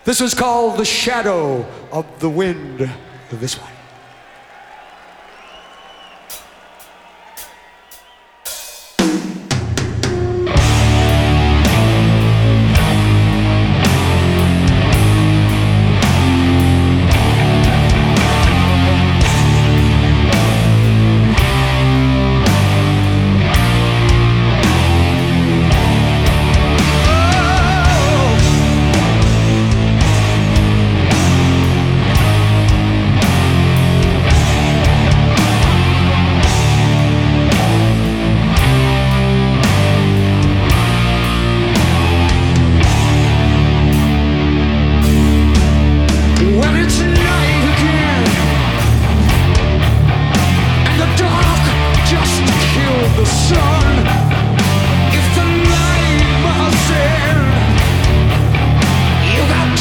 This is called The Shadow of the Wind. This one. So